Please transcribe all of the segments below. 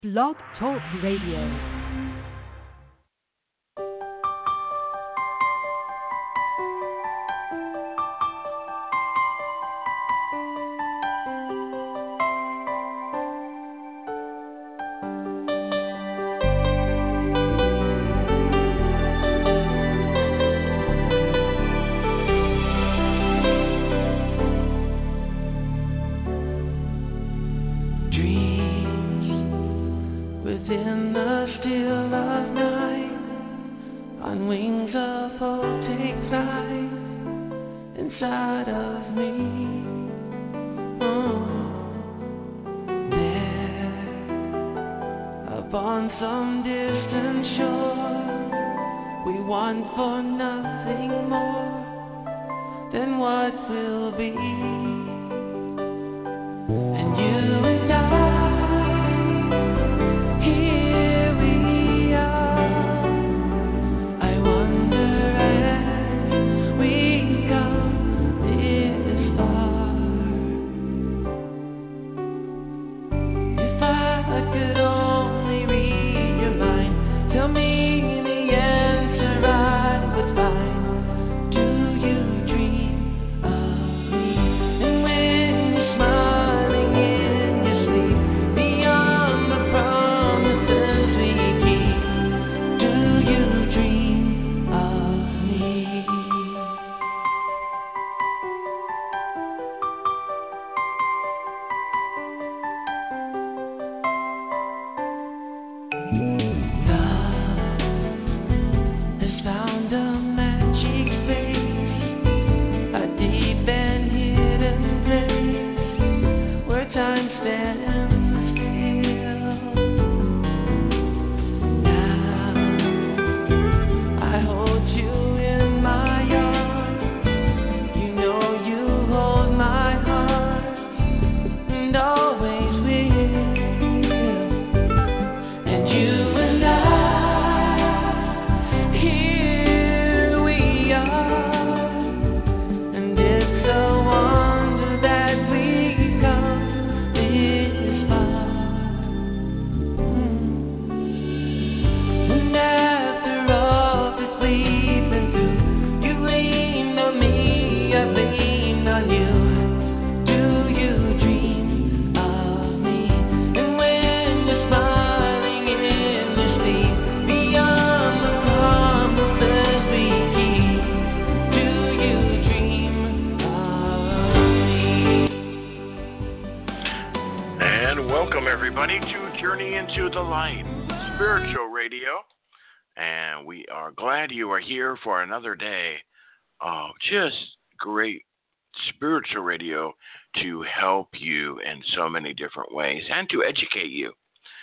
Blog Talk Radio. Here for another day of just great spiritual radio to help you in so many different ways and to educate you.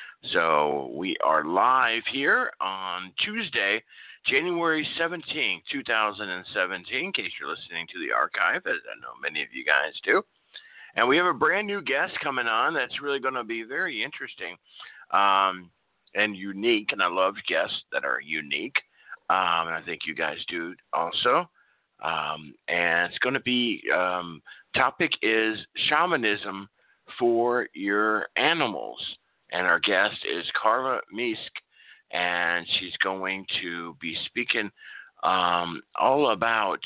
So we are live here on Tuesday, January 17th, 2017, in case you're listening to the archive, as I know many of you guys do. And we have a brand new guest coming on that's really going to be very interesting and unique, and I love guests that are unique. And I think you guys do also. And it's going to be, topic is shamanism for your animals. And our guest is Carla Miesk, and she's going to be speaking all about,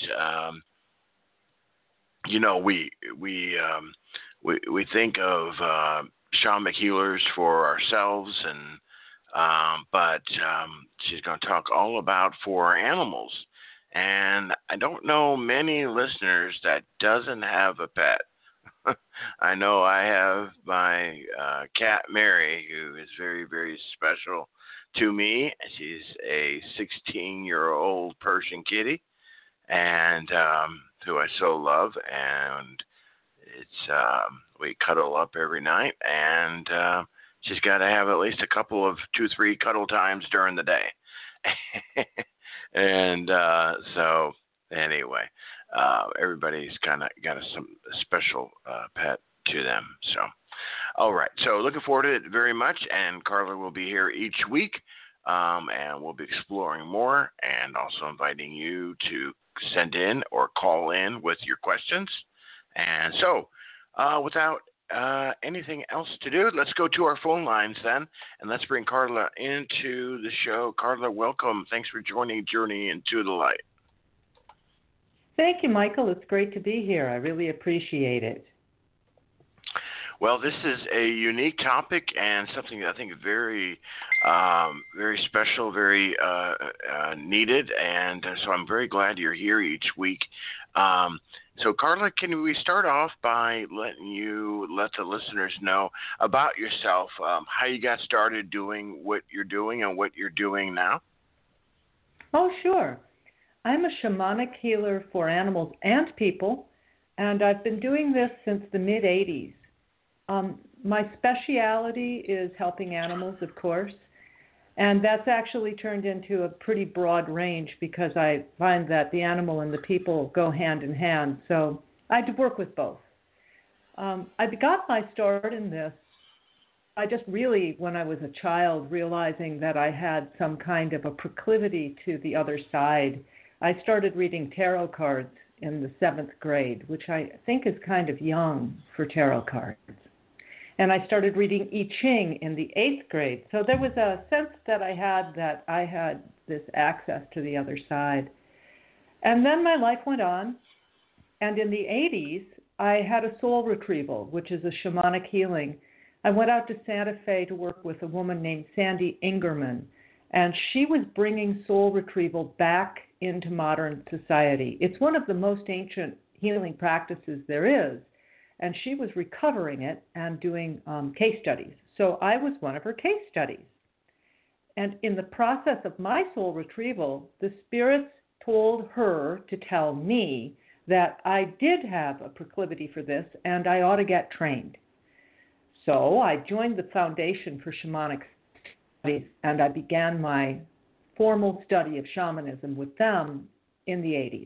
we think of shamanic healers for ourselves but she's going to talk all about for our animals. And I don't know many listeners that doesn't have a pet. I know I have my cat, Mary, who is very, very special to me. She's a 16-year-old Persian kitty, and who I so love. And it's we cuddle up every night, and she's got to have at least a couple of 2-3 cuddle times during the day. And so anyway, everybody's kind of got some special pet to them. So, all right. So looking forward to it very much. And Carla will be here each week. And we'll be exploring more and also inviting you to send in or call in with your questions. And so without anything else to do, let's go to our phone lines then, and let's bring Carla into the show. Carla, welcome. Thanks for joining Journey into the Light. Thank you, Michael. It's great to be here. I really appreciate it. Well, this is a unique topic and something that I think is very, very special, very needed, and so I'm very glad you're here each week. So, Carla, can we start off by letting you let the listeners know about yourself, how you got started doing what you're doing and what you're doing now? Oh, sure. I'm a shamanic healer for animals and people, and I've been doing this since the mid-'80s. My speciality is helping animals, of course, and that's actually turned into a pretty broad range because I find that the animal and the people go hand in hand, so I work with both. I got my start in this, I just really, when I was a child, realizing that I had some kind of a proclivity to the other side. I started reading tarot cards in the 7th grade, which I think is kind of young for tarot cards. And I started reading I Ching in the 8th grade. So there was a sense that I had this access to the other side. And then my life went on. And in the 80s, I had a soul retrieval, which is a shamanic healing. I went out to Santa Fe to work with a woman named Sandy Ingerman. And she was bringing soul retrieval back into modern society. It's one of the most ancient healing practices there is. And she was recovering it and doing case studies. So I was one of her case studies. And in the process of my soul retrieval, the spirits told her to tell me that I did have a proclivity for this and I ought to get trained. So I joined the Foundation for Shamanic Studies and I began my formal study of shamanism with them in the 80s.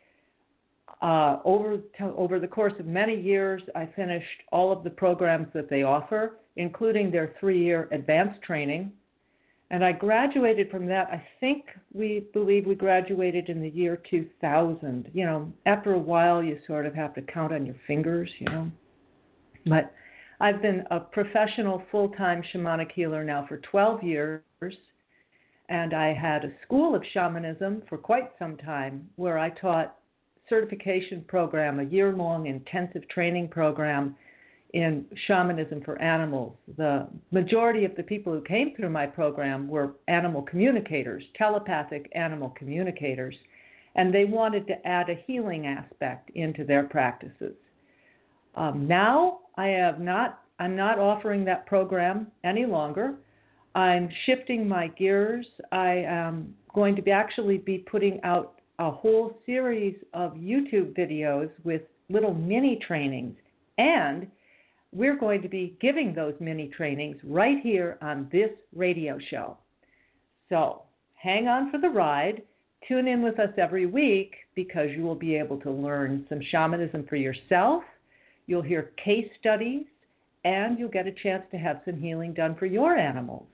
Over the course of many years, I finished all of the programs that they offer, including their 3-year advanced training. And I graduated from that. I think we believe we graduated in the year 2000. You know, after a while, you sort of have to count on your fingers, you know. But I've been a professional full-time shamanic healer now for 12 years. And I had a school of shamanism for quite some time where I taught certification program, a year-long intensive training program in shamanism for animals. The majority of the people who came through my program were animal communicators, telepathic animal communicators, and they wanted to add a healing aspect into their practices. Now I'm not offering that program any longer. I'm shifting my gears. I am going to actually be putting out a whole series of YouTube videos with little mini trainings, and we're going to be giving those mini trainings right here on this radio show. So hang on for the ride. Tune in with us every week because you will be able to learn some shamanism for yourself. You'll hear case studies, and you'll get a chance to have some healing done for your animals.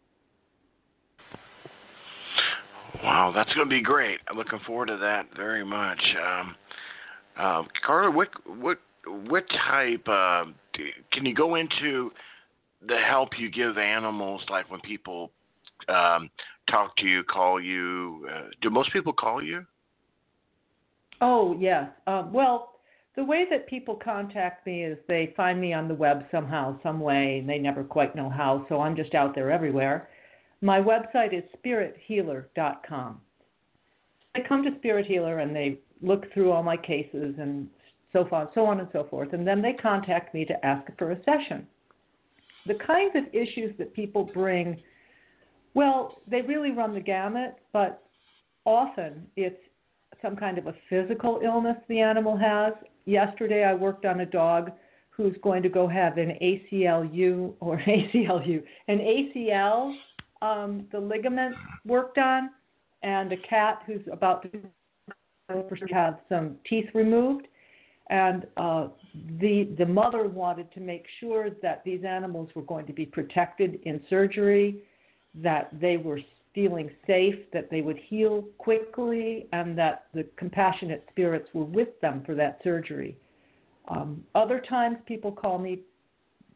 Wow, that's going to be great. I'm looking forward to that very much. Carla, what type, can you go into the help you give animals, like when people talk to you, call you? Do most people call you? Oh, yes. Well, the way that people contact me is they find me on the web somehow, some way, and they never quite know how, so I'm just out there everywhere. My website is spirithealer.com. They come to Spirit Healer and they look through all my cases and so on and so forth, and then they contact me to ask for a session. The kinds of issues that people bring, well, they really run the gamut, but often it's some kind of a physical illness the animal has. Yesterday I worked on a dog who's going to go have an ACLU, an ACL, the ligament worked on, and a cat who's about to have some teeth removed. And the mother wanted to make sure that these animals were going to be protected in surgery, that they were feeling safe, that they would heal quickly, and that the compassionate spirits were with them for that surgery. Other times people call me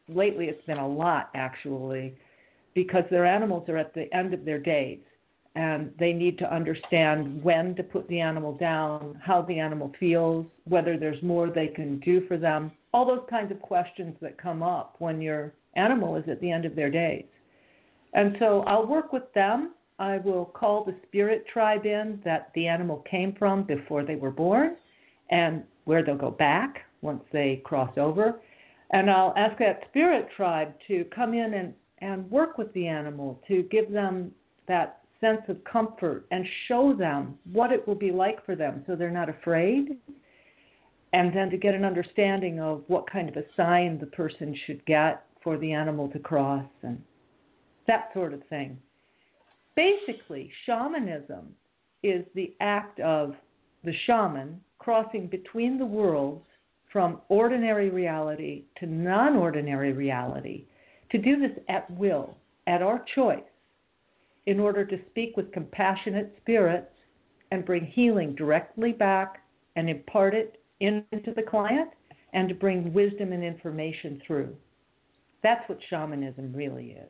lately it's been a lot, actually, because their animals are at the end of their days, and they need to understand when to put the animal down, how the animal feels, whether there's more they can do for them, all those kinds of questions that come up when your animal is at the end of their days. And so I'll work with them. I will call the spirit tribe in that the animal came from before they were born and where they'll go back once they cross over. And I'll ask that spirit tribe to come in and work with the animal to give them that sense of comfort and show them what it will be like for them so they're not afraid, and then to get an understanding of what kind of a sign the person should get for the animal to cross and that sort of thing. Basically, shamanism is the act of the shaman crossing between the worlds from ordinary reality to non-ordinary reality, to do this at will, at our choice, in order to speak with compassionate spirits and bring healing directly back and impart it into the client, and to bring wisdom and information through. That's what shamanism really is.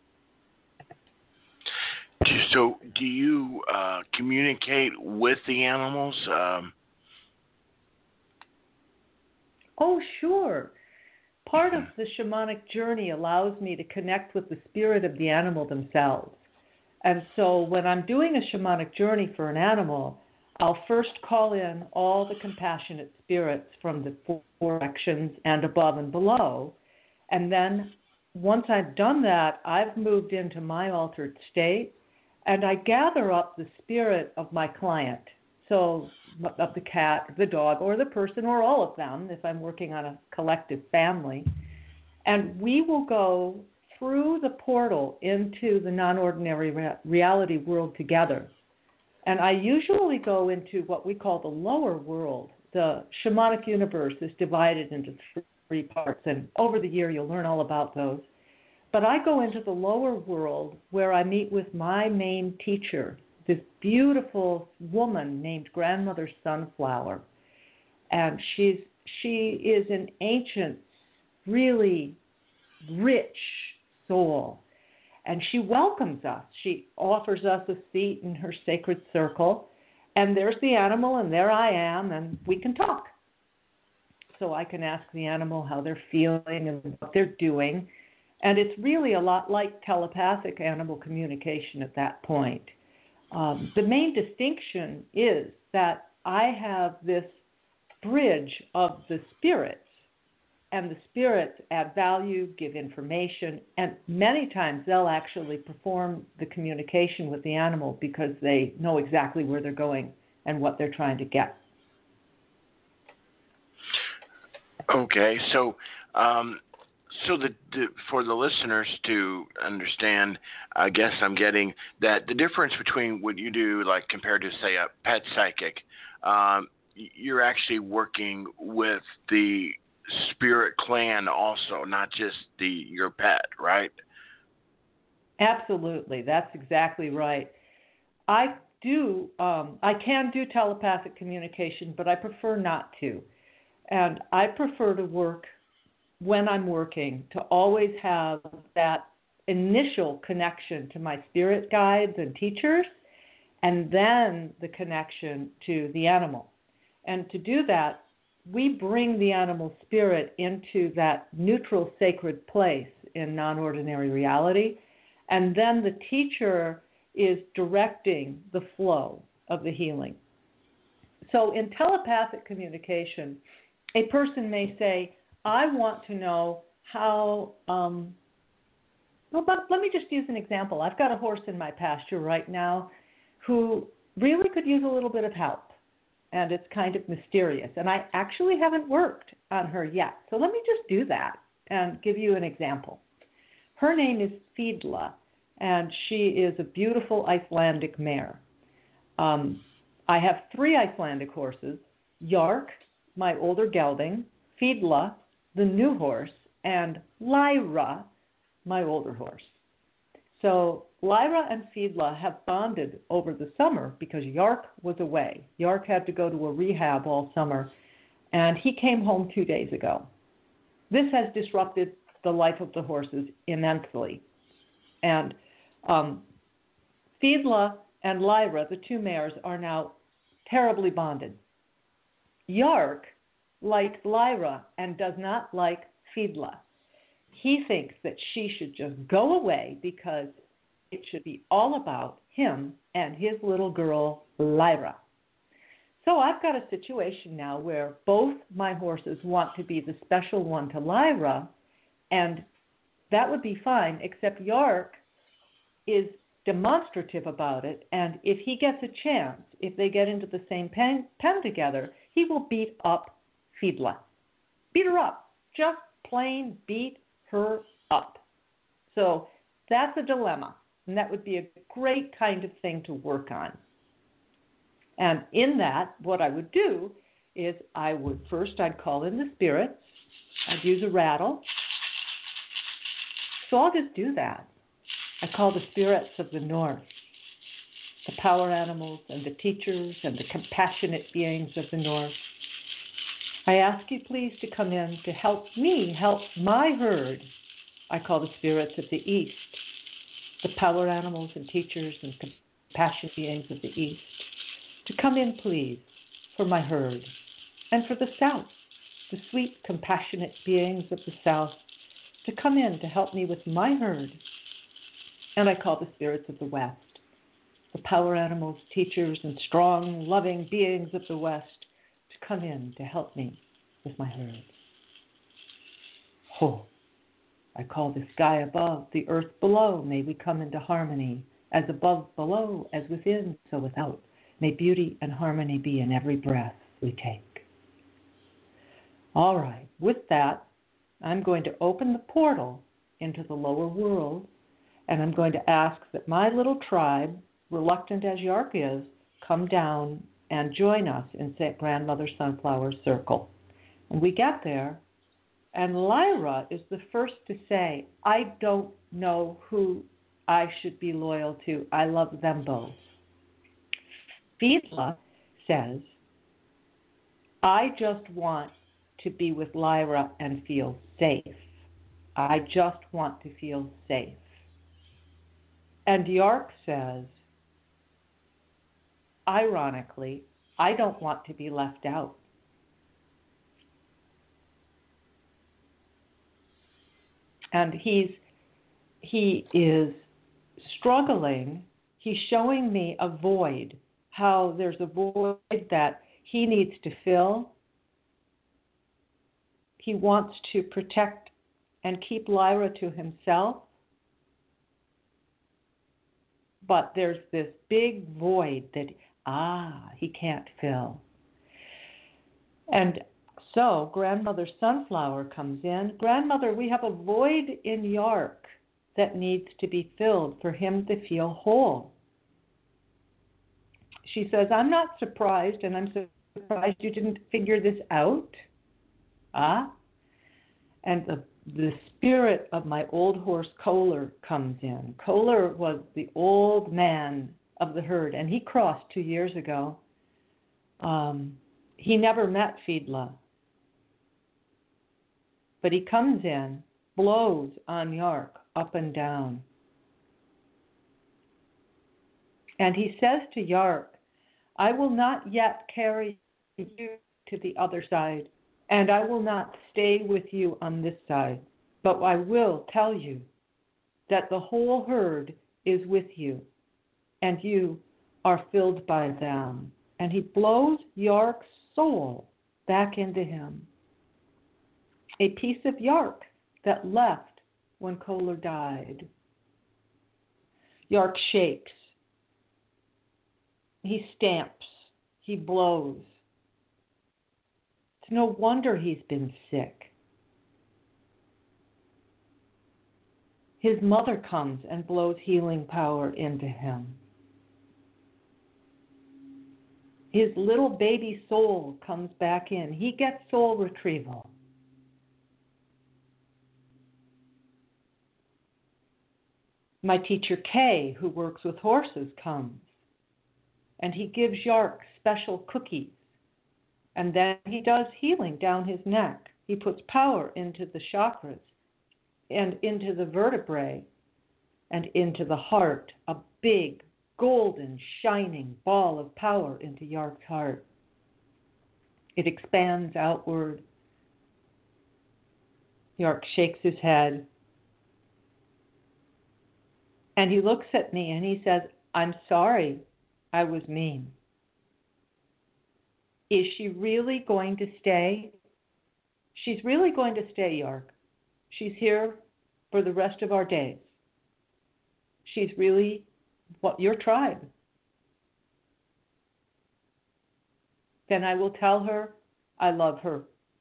So do you communicate with the animals? Oh, sure. Part of the shamanic journey allows me to connect with the spirit of the animal themselves. And so when I'm doing a shamanic journey for an animal, I'll first call in all the compassionate spirits from the four directions and above and below. And then once I've done that, I've moved into my altered state, and I gather up the spirit of my client. So of the cat, the dog, or the person, or all of them, if I'm working on a collective family. And we will go through the portal into the non-ordinary reality world together. And I usually go into what we call the lower world. The shamanic universe is divided into three parts, and over the year you'll learn all about those. But I go into the lower world where I meet with my main teacher, this beautiful woman named Grandmother Sunflower. And she is an ancient, really rich soul. And she welcomes us. She offers us a seat in her sacred circle. And there's the animal, and there I am, and we can talk. So I can ask the animal how they're feeling and what they're doing. And it's really a lot like telepathic animal communication at that point. The main distinction is that I have this bridge of the spirits, and the spirits add value, give information, and many times they'll actually perform the communication with the animal because they know exactly where they're going and what they're trying to get. Okay, so for the listeners to understand, I guess I'm getting that the difference between what you do, like compared to, say, a pet psychic, you're actually working with the spirit clan also, not just your pet, right? Absolutely, that's exactly right. I can do telepathic communication, but I prefer not to. And I prefer to work, when I'm working, to always have that initial connection to my spirit guides and teachers, and then the connection to the animal. And to do that, we bring the animal spirit into that neutral sacred place in non-ordinary reality, and then the teacher is directing the flow of the healing. So in telepathic communication, a person may say, I want to know how, but let me just use an example. I've got a horse in my pasture right now who really could use a little bit of help, and it's kind of mysterious. And I actually haven't worked on her yet. So let me just do that and give you an example. Her name is Fiedla, and she is a beautiful Icelandic mare. I have 3 Icelandic horses, Yark, my older gelding, Fiedla, the new horse, and Lyra, my older horse. So Lyra and Fiedla have bonded over the summer because Yark was away. Yark had to go to a rehab all summer, and he came home 2 days ago. This has disrupted the life of the horses immensely. And Fiedla and Lyra, the two mares, are now terribly bonded. Yark likes Lyra and does not like Fiedla. He thinks that she should just go away because it should be all about him and his little girl, Lyra. So I've got a situation now where both my horses want to be the special one to Lyra, and that would be fine, except Yark is demonstrative about it, and if he gets a chance, if they get into the same pen together, he will beat up Fiedla. Beat her up. Just plain beat her up. So that's a dilemma, and that would be a great kind of thing to work on. And in that, what I would do is I'd call in the spirits. I'd use a rattle. So I'll just do that. I call the spirits of the north, the power animals and the teachers and the compassionate beings of the north. I ask you please to come in to help me help my herd. I call the spirits of the east, the power animals and teachers and compassionate beings of the east, to come in please for my herd. And for the south, the sweet compassionate beings of the south, to come in to help me with my herd. And I call the spirits of the west, the power animals, teachers, and strong, loving beings of the west, to come in to help me with my herd. Oh, I call the sky above, the earth below. May we come into harmony, as above, below, as within, so without. May beauty and harmony be in every breath we take. All right, with that, I'm going to open the portal into the lower world, and I'm going to ask that my little tribe, reluctant as Yark is, come down and join us in Grandmother Sunflower's circle. And we get there, and Lyra is the first to say, I don't know who I should be loyal to. I love them both. Fiedla says, I just want to be with Lyra and feel safe. I just want to feel safe. And Yark says, ironically, I don't want to be left out. And he is struggling. He's showing me a void, how there's a void that he needs to fill. He wants to protect and keep Lyra to himself. But there's this big void that, he can't fill. And so Grandmother Sunflower comes in. Grandmother, we have a void in Yark that needs to be filled for him to feel whole. She says, I'm not surprised, and I'm surprised you didn't figure this out. And the spirit of my old horse, Kohler, comes in. Kohler was the old man of the herd, and he crossed 2 years ago. He never met Fiedla. But he comes in, blows on Yark up and down. And he says to Yark, I will not yet carry you to the other side, and I will not stay with you on this side, but I will tell you that the whole herd is with you, and you are filled by them. And he blows Yark's soul back into him. A piece of Yark that left when Kohler died. Yark shakes. He stamps. He blows. It's no wonder he's been sick. His mother comes and blows healing power into him. His little baby soul comes back in. He gets soul retrieval. My teacher Kay, who works with horses, comes, and he gives Yark special cookies, and then he does healing down his neck. He puts power into the chakras, and into the vertebrae and into the heart, a big, golden, shining ball of power into Yark's heart. It expands outward. Yark shakes his head. And he looks at me and he says, I'm sorry, I was mean. Is she really going to stay? She's really going to stay, Yark. She's here for the rest of our days. She's really your tribe. Then I will tell her I love her.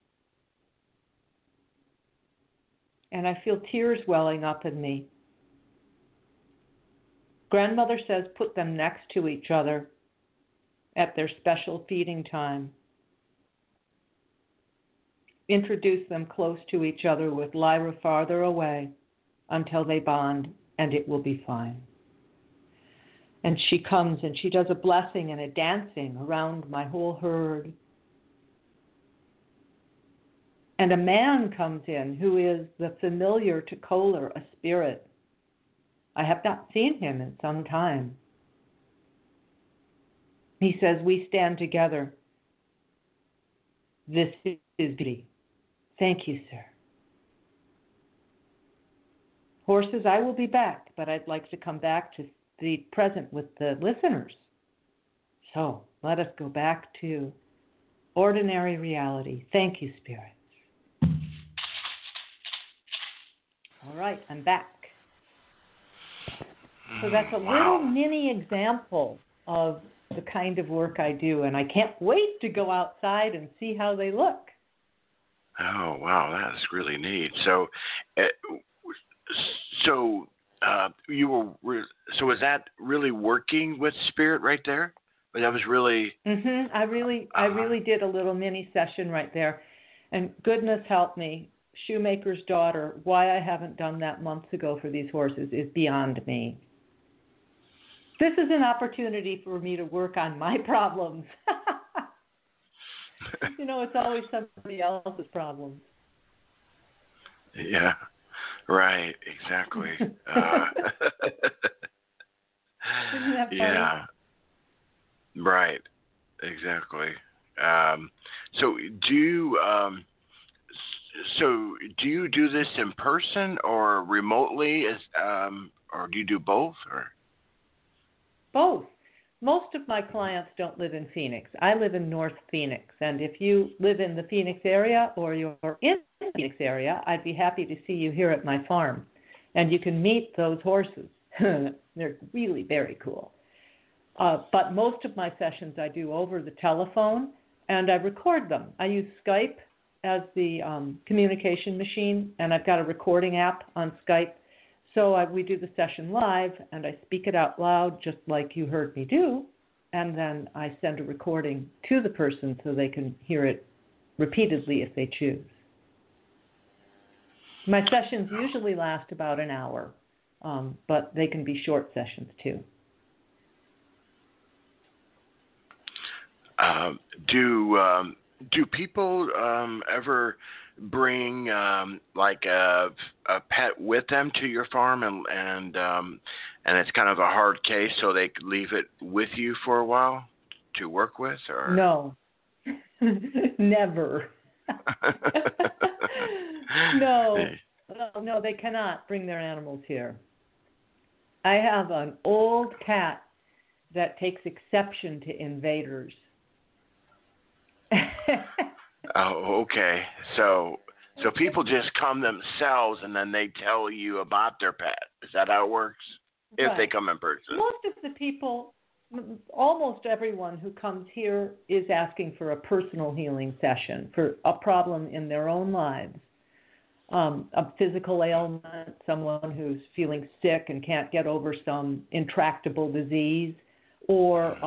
And I feel tears welling up in me. Grandmother says put them next to each other at their special feeding time. Introduce them close to each other with Lyra farther away until they bond, and it will be fine. And she comes and she does a blessing and a dancing around my whole herd. And a man comes in who is the familiar to Kohler, a spirit. I have not seen him in some time. He says, we stand together. This is duty. Thank you, sir. Horses, I will be back, but I'd like to come back to be present with the listeners. So let us go back to ordinary reality. Thank you, spirits. All right, I'm back. So that's a little mini example of the kind of work I do, and I can't wait to go outside and see how they look. Oh, wow, that's really neat. So was that really working with spirit right there? But that was really. I really did a little mini session right there, and goodness help me, shoemaker's daughter. Why I haven't done that months ago for these horses is beyond me. This is an opportunity for me to work on my problems. It's always somebody else's problems. Yeah, right, exactly. Isn't that funny? Yeah, right, exactly. So do you do this in person or remotely? Or do you do both? Or both. Most of my clients don't live in Phoenix. I live in North Phoenix. And if you live in the Phoenix area or you're in the Phoenix area, I'd be happy to see you here at my farm. And you can meet those horses. They're really very cool. But most of my sessions I do over the telephone, and I record them. I use Skype as the communication machine, and I've got a recording app on Skype. So we do the session live, and I speak it out loud, just like you heard me do, and then I send a recording to the person so they can hear it repeatedly if they choose. My sessions usually last about an hour, but they can be short sessions too. Do people ever bring like a pet with them to your farm, and it's kind of a hard case, so they could leave it with you for a while to work with? Or no, never. No, they cannot bring their animals here. I have an old cat that takes exception to invaders. Oh, okay. So people just come themselves, and then they tell you about their pet. Is that how it works? If Right. they come in person. Most of the people, almost everyone who comes here is asking for a personal healing session for a problem in their own lives. A physical ailment, someone who's feeling sick and can't get over some intractable disease, or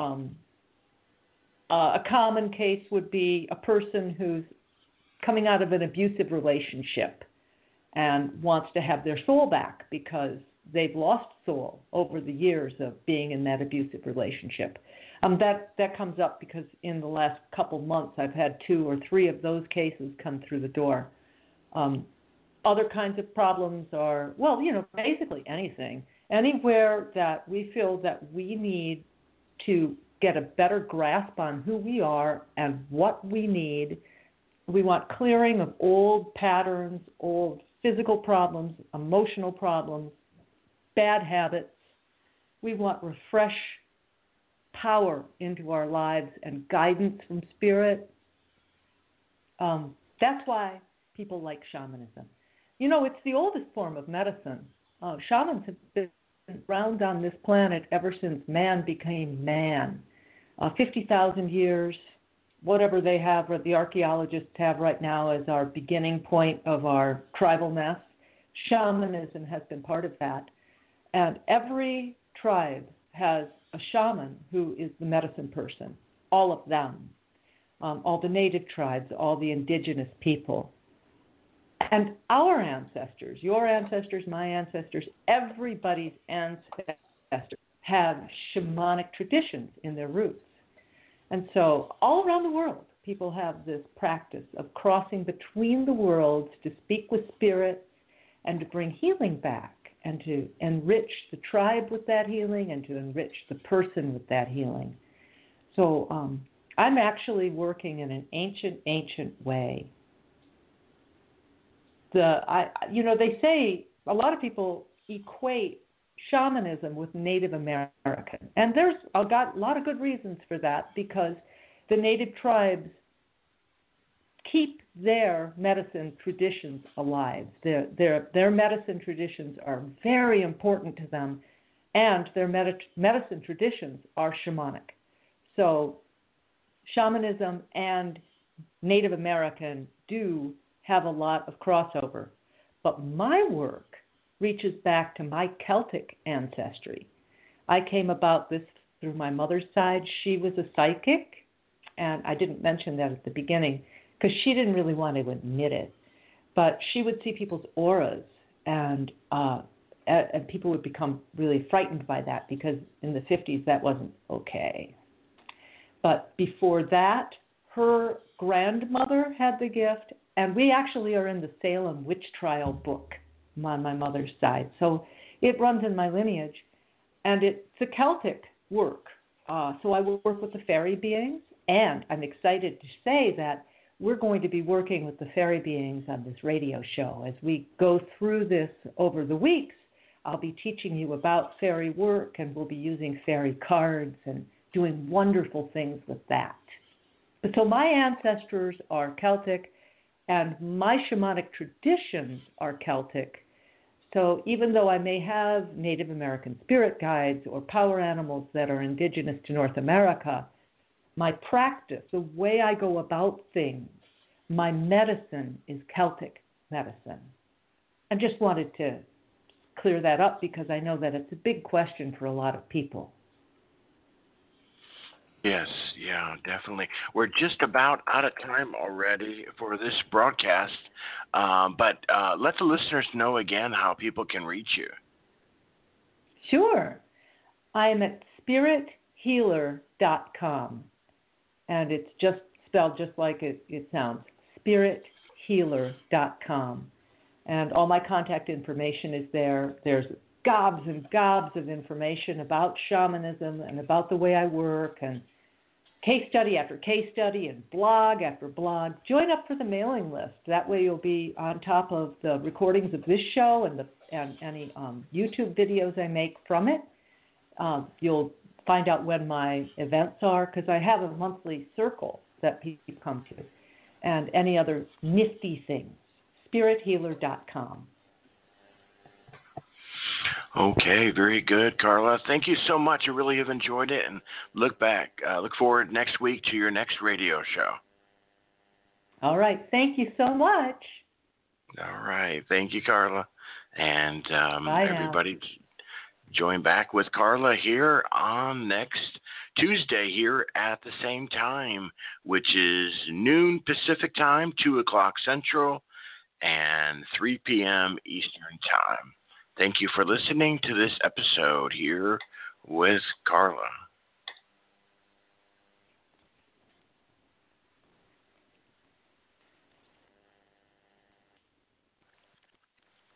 a common case would be a person who's coming out of an abusive relationship and wants to have their soul back because they've lost soul over the years of being in that abusive relationship. That comes up because in the last couple months I've had 2 or 3 of those cases come through the door. Other kinds of problems are, well, basically anything. Anywhere that we feel that we need to get a better grasp on who we are and what we need. We want clearing of old patterns, old physical problems, emotional problems, bad habits. We want refresh power into our lives and guidance from spirit. That's why people like shamanism. It's the oldest form of medicine. Shamans have been around on this planet ever since man became man. 50,000 years, whatever they have, or the archaeologists have right now as our beginning point of our tribalness. Shamanism has been part of that. And every tribe has a shaman who is the medicine person, all of them, all the native tribes, all the indigenous people. And our ancestors, your ancestors, my ancestors, everybody's ancestors have shamanic traditions in their roots. And so all around the world, people have this practice of crossing between the worlds to speak with spirit and to bring healing back and to enrich the tribe with that healing and to enrich the person with that healing. So I'm actually working in an ancient way. They say a lot of people equate shamanism with Native American. And there's a lot of good reasons for that, because the native tribes keep their medicine traditions alive. Their medicine traditions are very important to them, and their medicine traditions are shamanic. So shamanism and Native American do have a lot of crossover. But my work reaches back to my Celtic ancestry. I came about this through my mother's side. She was a psychic, and I didn't mention that at the beginning because she didn't really want to admit it. But she would see people's auras, and people would become really frightened by that because in the 50s that wasn't okay. But before that, her grandmother had the gift, and we actually are in the Salem witch trial book on my mother's side. So it runs in my lineage, and it's a Celtic work. So I will work with the fairy beings, and I'm excited to say that we're going to be working with the fairy beings on this radio show. As we go through this over the weeks, I'll be teaching you about fairy work, and we'll be using fairy cards and doing wonderful things with that. So my ancestors are Celtic, and my shamanic traditions are Celtic. So even though I may have Native American spirit guides or power animals that are indigenous to North America, my practice, the way I go about things, my medicine is Celtic medicine. I just wanted to clear that up because I know that it's a big question for a lot of people. Yes, yeah, definitely. We're just about out of time already for this broadcast, but let the listeners know again how people can reach you. Sure. I am at spirithealer.com, and it's just spelled just like it sounds, spirithealer.com. And all my contact information is there. There's gobs and gobs of information about shamanism and about the way I work, and case study after case study and blog after blog. Join up for the mailing list. That way you'll be on top of the recordings of this show and any YouTube videos I make from it. You'll find out when my events are, because I have a monthly circle that people come to, and any other nifty things. spirithealer.com. Okay, very good, Carla. Thank you so much. I really have enjoyed it, and look forward next week to your next radio show. All right. Thank you so much. All right. Thank you, Carla. And everybody join back with Carla here on next Tuesday here at the same time, which is noon Pacific time, 2 o'clock Central, and 3 p.m. Eastern time. Thank you for listening to this episode here with Carla.